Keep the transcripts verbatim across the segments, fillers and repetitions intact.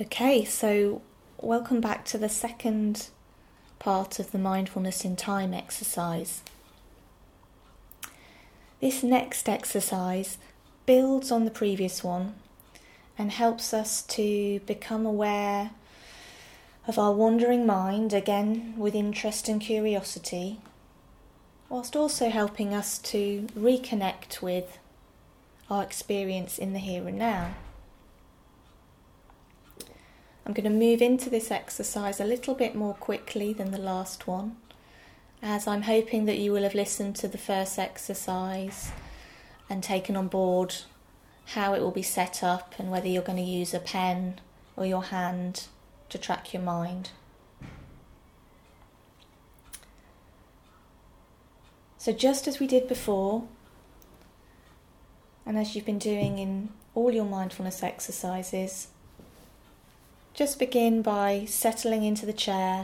Okay, so welcome back to the second part of the Mindfulness in Time exercise. This next exercise builds on the previous one and helps us to become aware of our wandering mind, again with interest and curiosity, whilst also helping us to reconnect with our experience in the here and now. I'm going to move into this exercise a little bit more quickly than the last one, as I'm hoping that you will have listened to the first exercise and taken on board how it will be set up and whether you're going to use a pen or your hand to track your mind. So just as we did before, and as you've been doing in all your mindfulness exercises, just begin by settling into the chair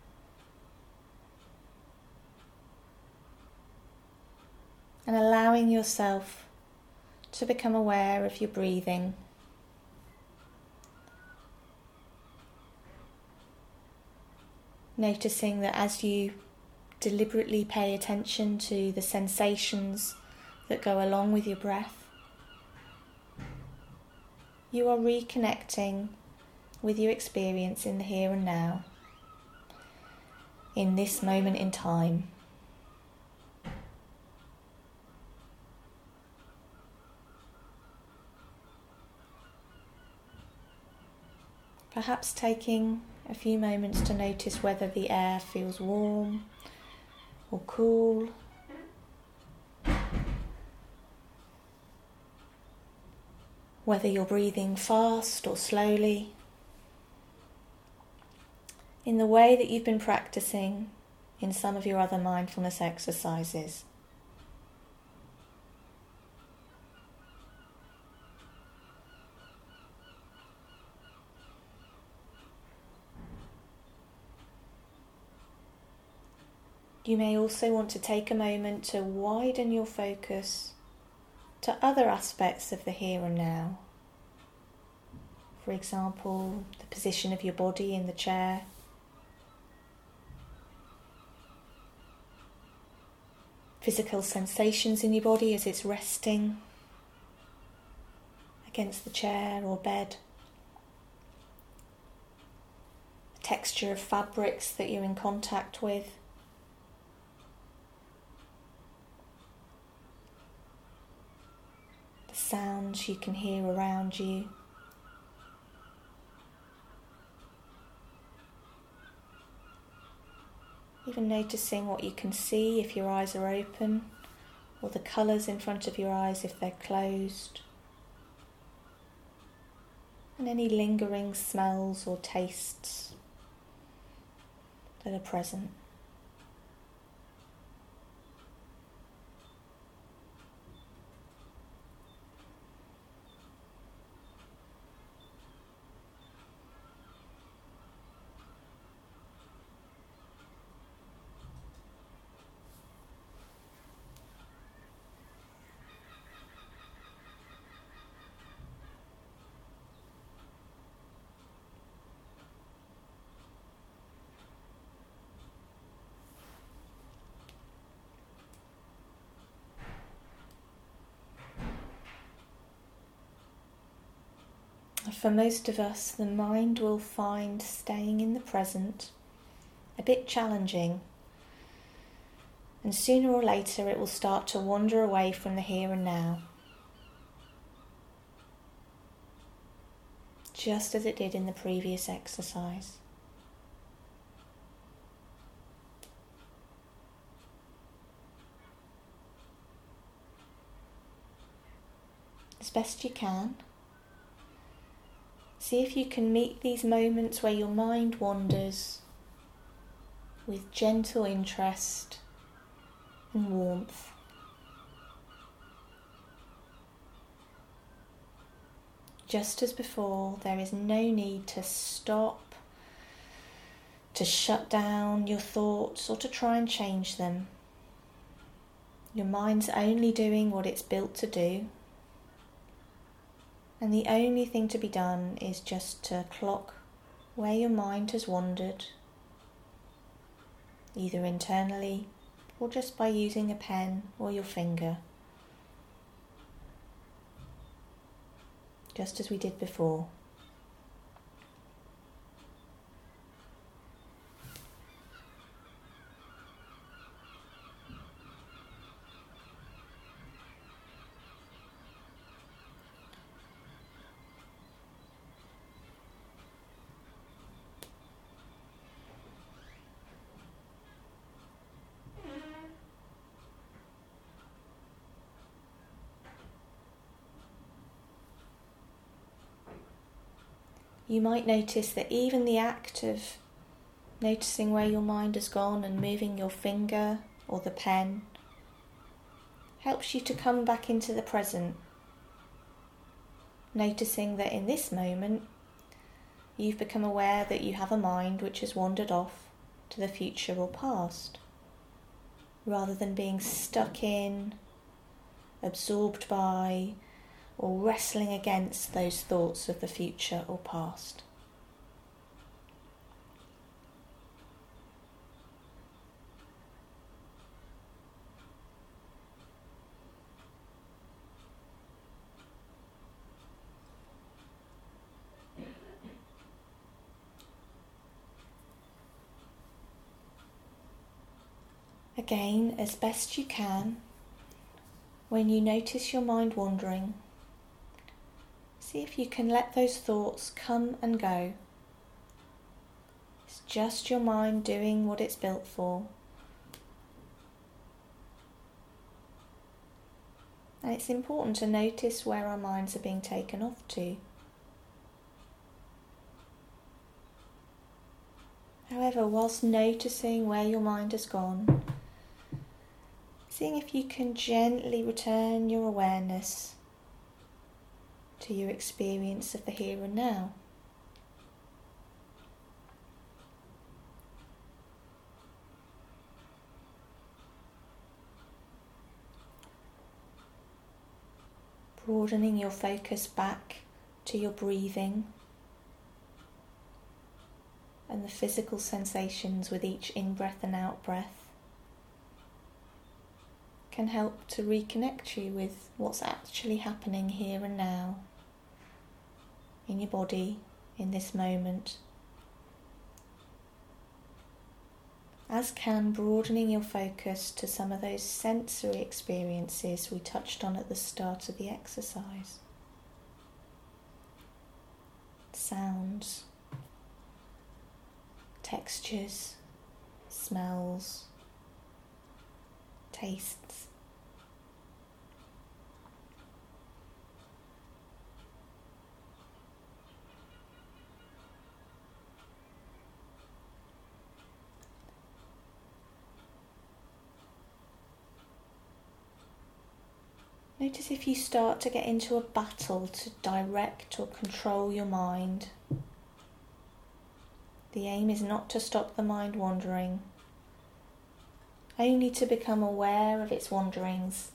and allowing yourself to become aware of your breathing. Noticing that as you deliberately pay attention to the sensations that go along with your breath, you are reconnecting with your experience in the here and now, in this moment in time. Perhaps taking a few moments to notice whether the air feels warm or cool, whether you're breathing fast or slowly, in the way that you've been practicing in some of your other mindfulness exercises. You may also want to take a moment to widen your focus to other aspects of the here and now. For example, the position of your body in the chair, physical sensations in your body as it's resting against the chair or bed, the texture of fabrics that you're in contact with, the sounds you can hear around you. Even noticing what you can see if your eyes are open, or the colours in front of your eyes if they're closed, and any lingering smells or tastes that are present. For most of us, the mind will find staying in the present a bit challenging, and sooner or later it will start to wander away from the here and now, just as it did in the previous exercise. As best you can, see if you can meet these moments where your mind wanders with gentle interest and warmth. Just as before, there is no need to stop, to shut down your thoughts or to try and change them. Your mind's only doing what it's built to do. And the only thing to be done is just to clock where your mind has wandered, either internally or just by using a pen or your finger, just as we did before. You might notice that even the act of noticing where your mind has gone and moving your finger or the pen helps you to come back into the present, noticing that in this moment you've become aware that you have a mind which has wandered off to the future or past, rather than being stuck in, absorbed by, or wrestling against those thoughts of the future or past. Again, as best you can, when you notice your mind wandering, see if you can let those thoughts come and go. It's just your mind doing what it's built for. And it's important to notice where our minds are being taken off to. However, whilst noticing where your mind has gone, seeing if you can gently return your awareness to your experience of the here and now. Broadening your focus back to your breathing and the physical sensations with each in-breath and out-breath can help to reconnect you with what's actually happening here and now in your body, in this moment. As can broadening your focus to some of those sensory experiences we touched on at the start of the exercise. Sounds, textures, smells, tastes. Notice if you start to get into a battle to direct or control your mind. The aim is not to stop the mind wandering, only to become aware of its wanderings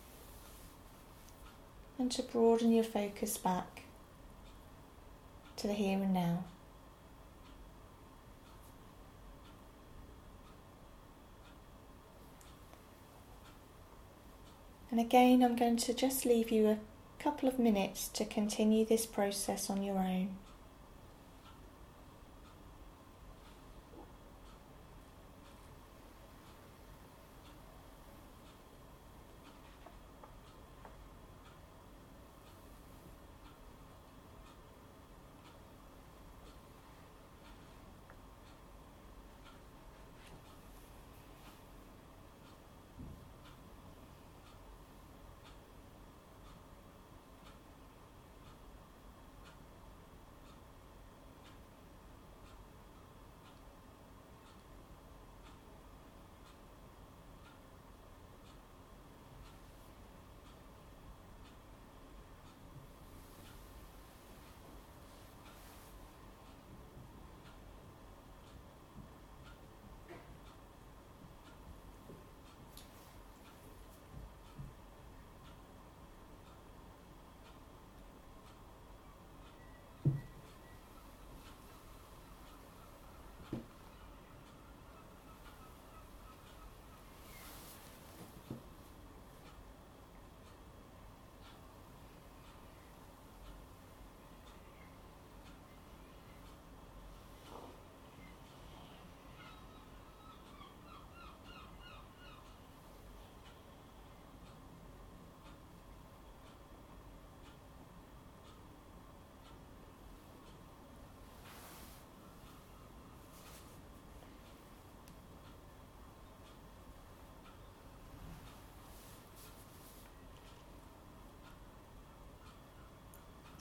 and to broaden your focus back to the here and now. And again, I'm going to just leave you a couple of minutes to continue this process on your own.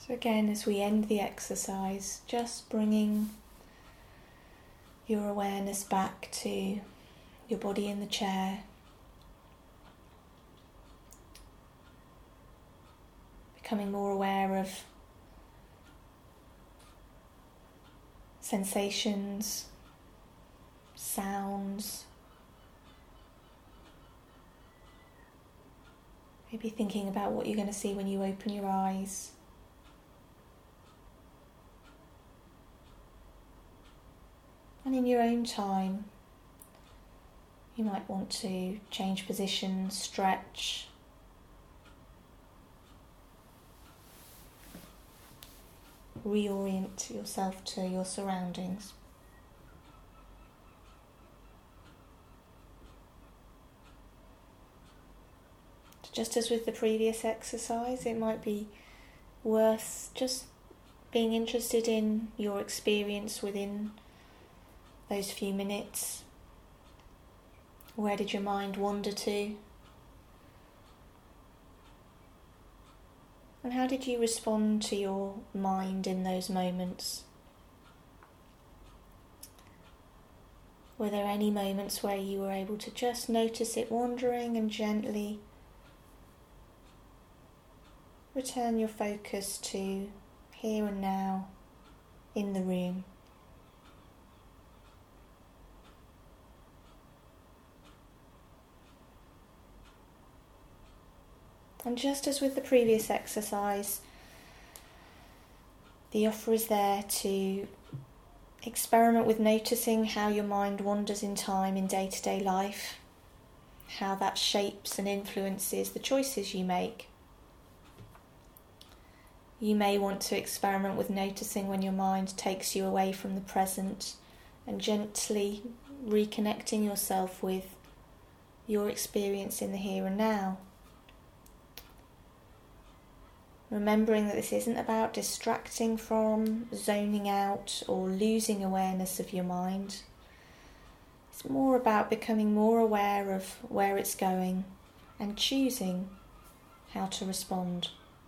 So again, as we end the exercise, just bringing your awareness back to your body in the chair, becoming more aware of sensations, sounds, maybe thinking about what you're going to see when you open your eyes. And in your own time, you might want to change position, stretch, reorient yourself to your surroundings. Just as with the previous exercise, it might be worth just being interested in your experience within those few minutes. Where did your mind wander to? And how did you respond to your mind in those moments? Were there any moments where you were able to just notice it wandering and gently return your focus to here and now in the room? And just as with the previous exercise, the offer is there to experiment with noticing how your mind wanders in time in day-to-day life, how that shapes and influences the choices you make. You may want to experiment with noticing when your mind takes you away from the present and gently reconnecting yourself with your experience in the here and now. Remembering that this isn't about distracting from, zoning out, or losing awareness of your mind. It's more about becoming more aware of where it's going and choosing how to respond.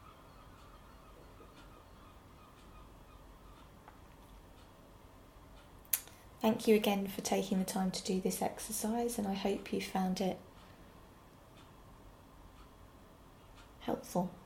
Thank you again for taking the time to do this exercise, and I hope you found it helpful.